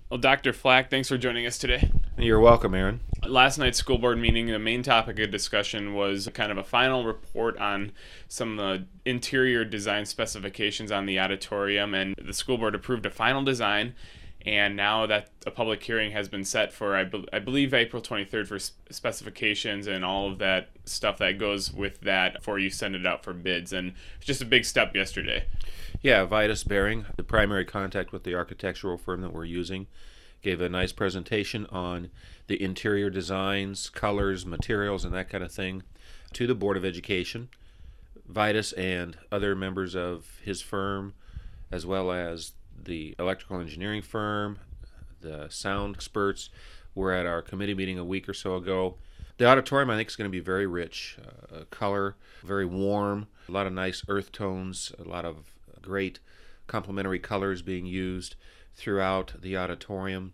Well, Dr. Flack, thanks for joining us today. You're welcome, Aaron. Last night's school board meeting, the main topic of discussion was kind of a final report on some of the interior design specifications on the auditorium, and the school board approved a final design. And now that a public hearing has been set for, I believe, April 23rd for specifications and all of that stuff that goes with that before you send it out for bids. And it's just a big step yesterday. Yeah, Vitus Bearing, the primary contact with the architectural firm that we're using, gave a nice presentation on the interior designs, colors, materials, and that kind of thing to the Board of Education. Vitus and other members of his firm, as well as the electrical engineering firm, the sound experts, were at our committee meeting a week or so ago. The auditorium, I think, is going to be very rich, color, very warm, a lot of nice earth tones, a lot of great complementary colors being used throughout the auditorium.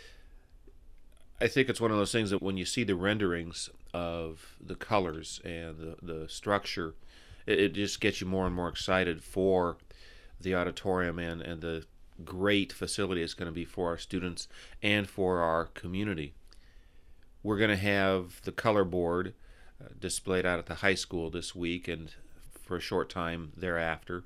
I think it's one of those things that when you see the renderings of the colors and the structure, it just gets you more and more excited for the auditorium and the great facility it's going to be for our students and for our community. We're going to have the color board displayed out at the high school this week and for a short time thereafter.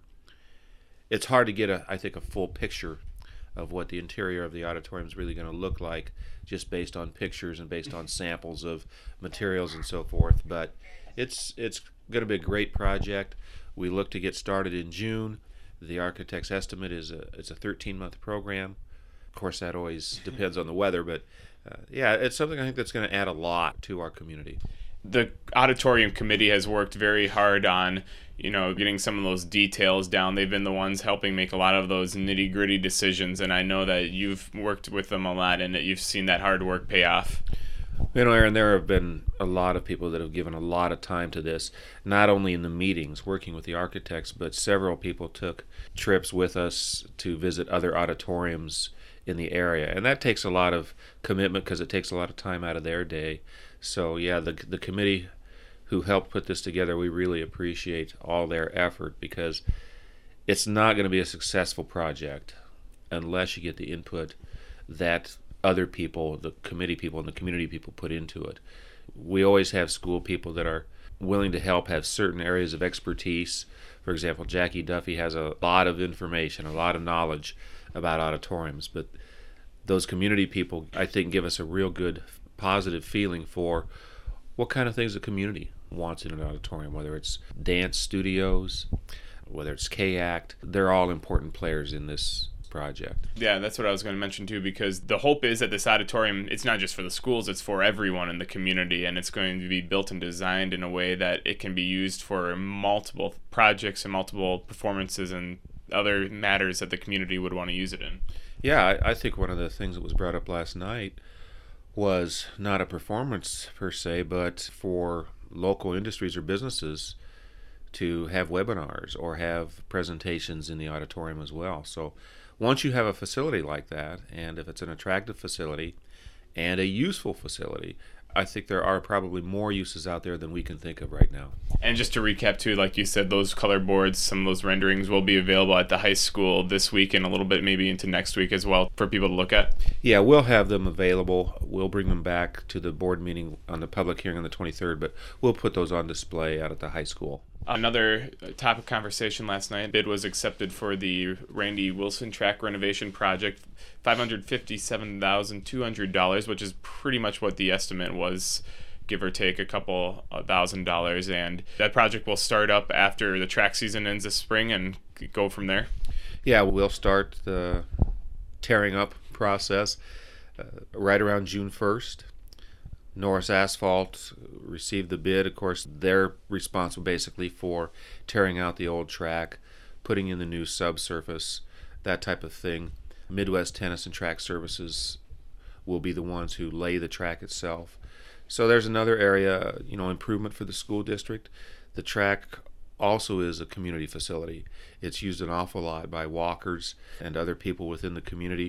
It's hard to get, I think, a full picture of what the interior of the auditorium is really going to look like just based on pictures and based on samples of materials and so forth. But it's going to be a great project. We look to get started in June. The architect's estimate is it's a 13-month program. Of course, that always depends on the weather, but yeah, it's something I think that's going to add a lot to our community. The auditorium committee has worked very hard on, getting some of those details down. They've been the ones helping make a lot of those nitty-gritty decisions, and I know that you've worked with them a lot and that you've seen that hard work pay off. Aaron, there have been a lot of people that have given a lot of time to this, not only in the meetings working with the architects, but several people took trips with us to visit other auditoriums in the area. And that takes a lot of commitment because it takes a lot of time out of their day. So yeah, the committee who helped put this together, we really appreciate all their effort because it's not going to be a successful project unless you get the input that other people, the committee people and the community people put into it. We always have school people that are willing to help, have certain areas of expertise. For example, Jackie Duffy has a lot of information, a lot of knowledge about auditoriums, but those community people, I think, give us a real good positive feeling for what kind of things the community wants in an auditorium, whether it's dance studios, whether it's K-ACT. They're all important players in this project. Yeah, that's what I was going to mention too, because the hope is that this auditorium, it's not just for the schools, it's for everyone in the community, and it's going to be built and designed in a way that it can be used for multiple projects and multiple performances and other matters that the community would want to use it in. Yeah, I think one of the things that was brought up last night was not a performance per se, but for local industries or businesses to have webinars or have presentations in the auditorium as well. So once you have a facility like that, and if it's an attractive facility and a useful facility, I think there are probably more uses out there than we can think of right now. And just to recap too, like you said, those color boards, some of those renderings will be available at the high school this week and a little bit maybe into next week as well for people to look at. Yeah, we'll have them available. We'll bring them back to the board meeting on the public hearing on the 23rd, but we'll put those on display out at the high school. Another topic conversation last night, bid was accepted for the Randy Wilson track renovation project, $557,200, which is pretty much what the estimate was, give or take a couple $1,000. And that project will start up after the track season ends this spring and go from there. Yeah, we'll start the tearing up process right around June 1st. Norris Asphalt received the bid. Of course, they're responsible basically for tearing out the old track, putting in the new subsurface, that type of thing. Midwest Tennis and Track Services will be the ones who lay the track itself. So there's another area, improvement for the school district. The track also is a community facility. It's used an awful lot by walkers and other people within the community.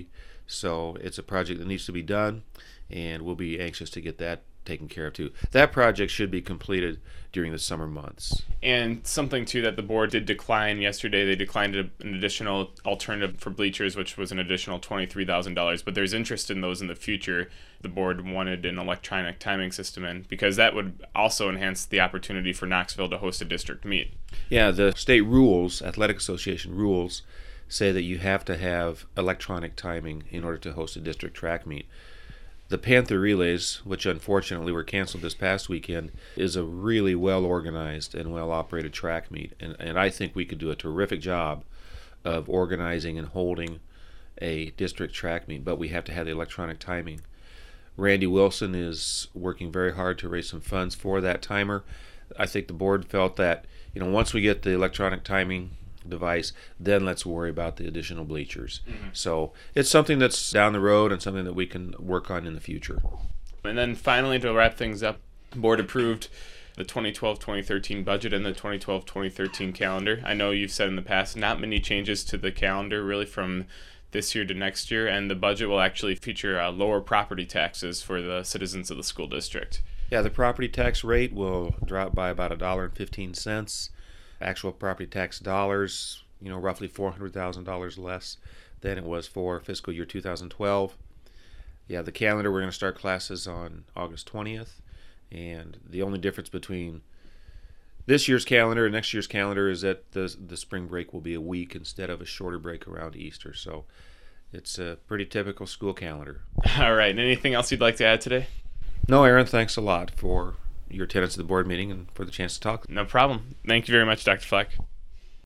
So it's a project that needs to be done, and we'll be anxious to get that taken care of too. That project should be completed during the summer months. And something too that the board did decline yesterday, they declined an additional alternative for bleachers, which was an additional $23,000, but there's interest in those in the future. The board wanted an electronic timing system in, because that would also enhance the opportunity for Knoxville to host a district meet. Yeah, the state rules, Athletic Association rules, say that you have to have electronic timing in order to host a district track meet. The Panther Relays, which unfortunately were canceled this past weekend, is a really well-organized and well-operated track meet. And I think we could do a terrific job of organizing and holding a district track meet, but we have to have the electronic timing. Randy Wilson is working very hard to raise some funds for that timer. I think the board felt that, once we get the electronic timing device, then let's worry about the additional bleachers. So it's something that's down the road and something that we can work on in the future. And then finally, to wrap things up, the board approved the 2012-2013 budget and the 2012-2013 calendar. I know you've said in the past not many changes to the calendar really from this year to next year, and the budget will actually feature lower property taxes for the citizens of the school district. Yeah, the property tax rate will drop by about $1.15. Actual property tax dollars, roughly $400,000 less than it was for fiscal year 2012. Yeah, the calendar, we're going to start classes on August 20th, and the only difference between this year's calendar and next year's calendar is that the spring break will be a week instead of a shorter break around Easter. So it's a pretty typical school calendar. All right. Anything else you'd like to add today? No, Aaron, thanks a lot for your attendance at the board meeting and for the chance to talk. No problem. Thank you very much, Dr. Fleck.